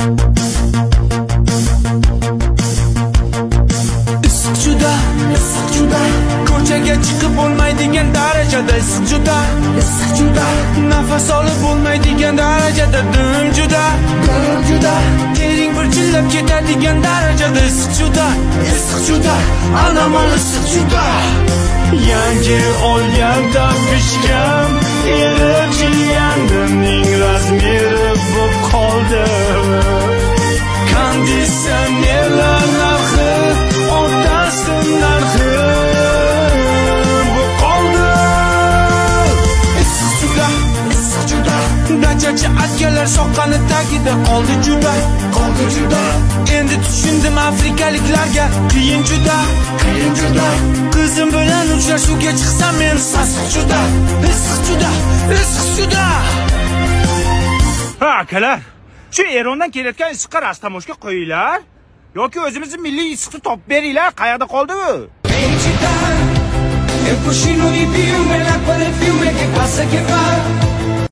issiq juda ko'chaga chiqib bo'lmaydigan darajada issiq juda nafas olib bo'lmaydigan darajada dim juda tering bir chillab ketadigan darajada issiq juda anamal issiq juda yangi olganda pishgan erib jiyandimning razmeri bo'lib qoldi konditsionerlar narxi otasi narxi bo'lib qoldi issiq juda dachachi atkalar soqqani tagida qoldi juda endi tushundim afrikaliklarga qiyin juda qizim bilan uchrashuvga chiqsam men sassiq juda ha akalar shu Erondan kelayotgan issiqqa rastamoshga qo'yinglar yoki o'zimizni milliy issiqni topib beringlar. Qayerda qoldi u? Il cuscino di piume, l'acqua del fiume che passa e che va